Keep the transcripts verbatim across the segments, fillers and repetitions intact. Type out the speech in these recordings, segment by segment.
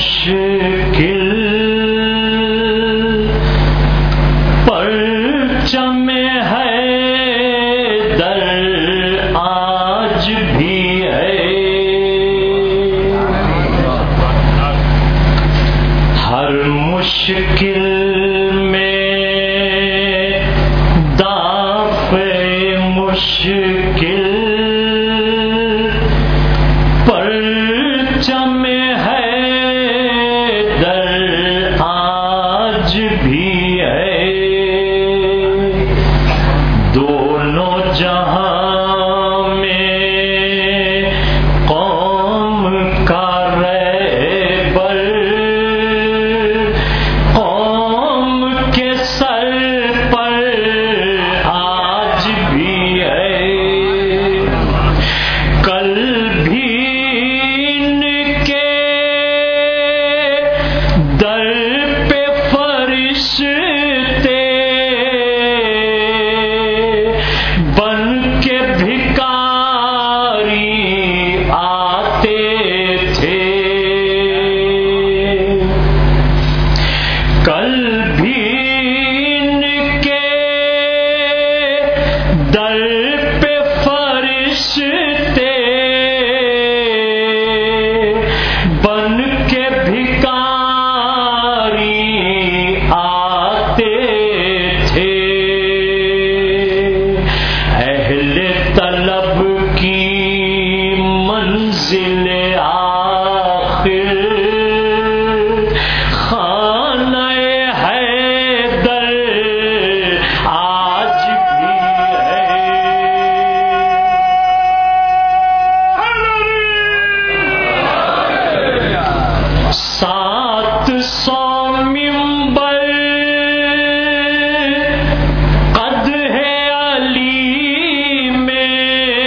مشکل پرچم حیدر آج بھی ہے، ہر مشکل میں دافع مشکل پرچم حیدر آج بھی ہے، دونوں جہاں میں قوم کا رہبر قوم کے سر پر آج بھی ہے، کل بھی ان کے در پہ فرشتے بن کے بھکاری آتے تھے، کل بھی ان کے در پہ فرشتے بن کے بھکاری آتے تھے، اہل طلب کی منزل آخر خانہ حیدر آج بھی ہے، سات سو ممبر قد ہے علی میں،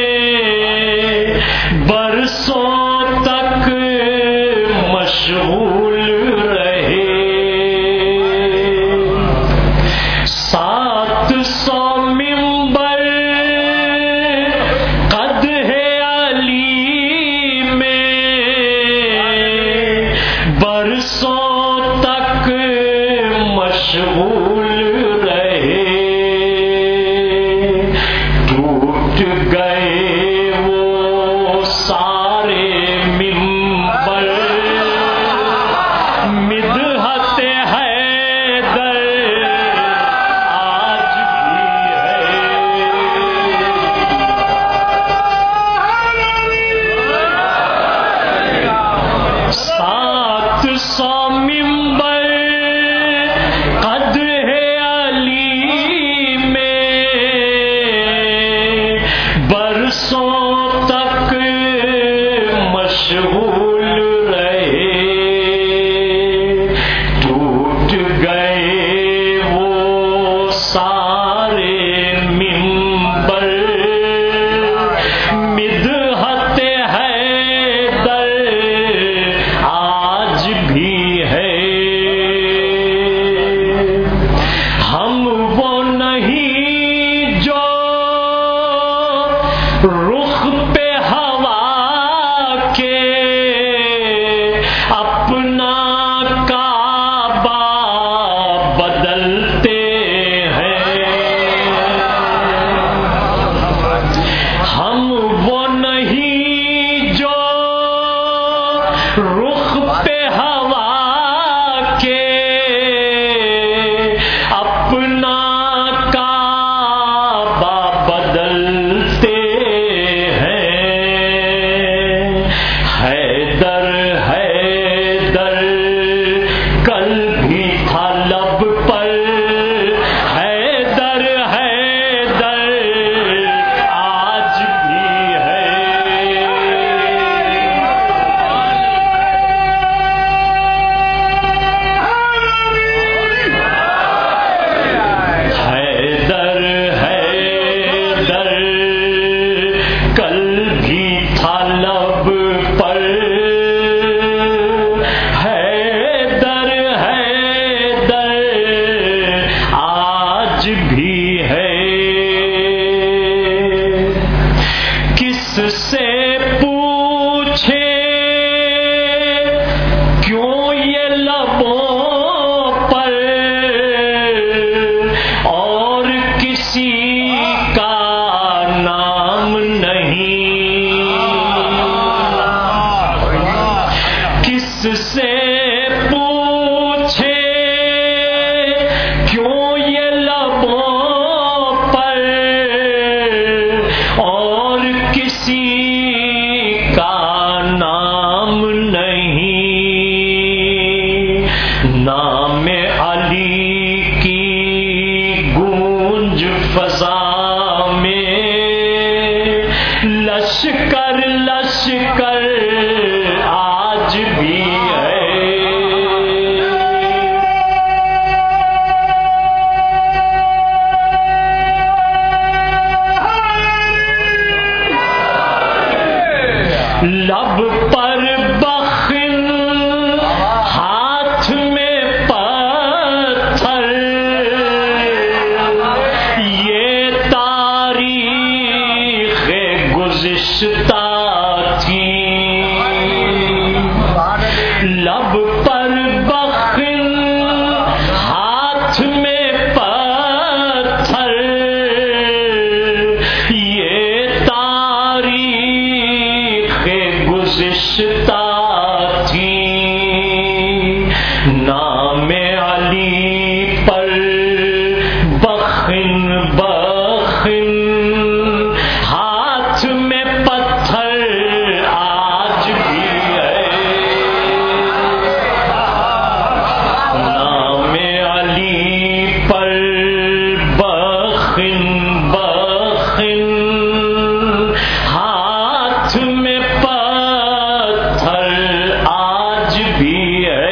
برسوں تک مشغول رہے، سات سو ممبر قد ہے علی میں، برسوں تک مشغول رہے، ٹوٹ گئے وہ سارے ممبر، مدحت حیدر آج بھی ہے، سات سو ممبر قد ہے علی میں، برسوں تک مشغول رہے، ٹوٹ گئے وہ سارے ممبر، مدحت حیدر آج بھی ہے، ہم وہ نہیں جو رخ پہ ہوا کے اپنا کعبہ بدلتے ہیں، ہم وہ نہیں جو رخ پہ ہوا کے اپنا کعبہ بدلتے ہیں، حیدر حیدر کل بھی تھا لب پر، حیدر حیدر آج بھی ہے، کس سے پوچھے کیوں یہ لبوں پر اور کسی کا نام نہیں، نام علی کی گونج فضا میں لشکر لشکر آج بھی ہے۔ لب پر بخل ہاتھ میں پتھر، یہ تاریخ گزشتہ تھی۔ لب پر بخل ہاتھ میں پتھر، یہ تاریخ گزشتہ تھی۔ نام علی پر بخن بخن ہاتھ میں پتھر آج بھی ہے۔ نام علی پر بخن بخن ہاتھ میں پتھر آج بھی ہے۔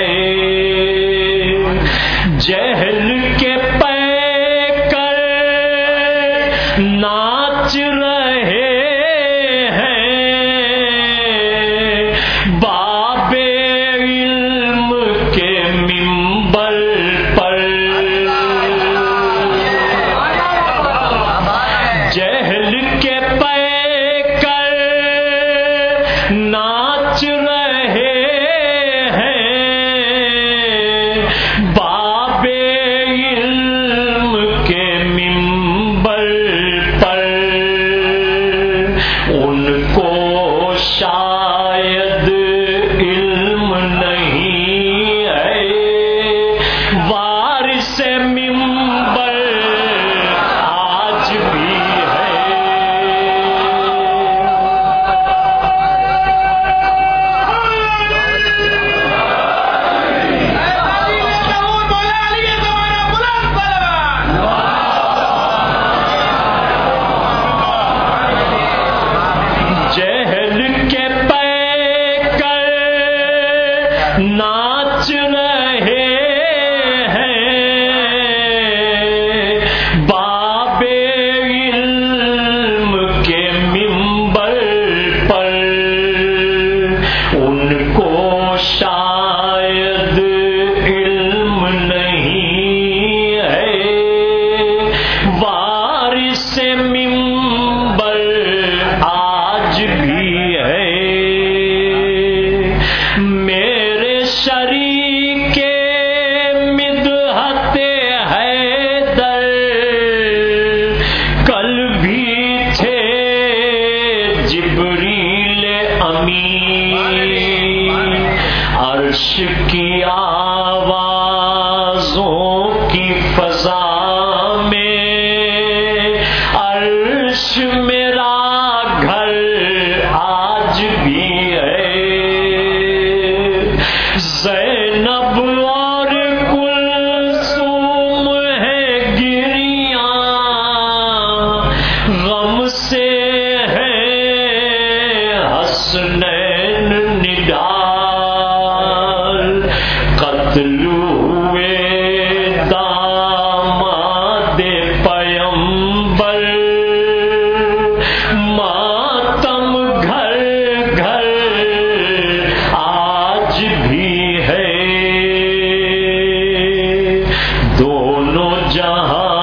جہل کے پیکر ناچ رہے ہیں، باب علم کے منبر پر۔ جہل کے پیکر ناچ رہے ہیں، باب علم کے منبر پر۔ ان کو شاید علم نہیں ہے، وارث منبر آج بھی ہے۔ جہل کے پیکر ناچ رہے ہیں، باب علم کے منبر پر۔ ان کو شاید علم نہیں ہے، وارث منبر آج بھی ہے۔ میرے شریک مدحت حیدر کل بھی تھے جبریل امین، عرش کی آوازوں کی فضا میں عرش میرا گھر آج بھی ہے۔ زینب اور کلثوم ہے گریاں، غم سے ہے حسنین نڈال۔ قتل ہوئے داماد پیمبر، ماتم گھر گھر آج بھی ہے۔ دونوں جہاں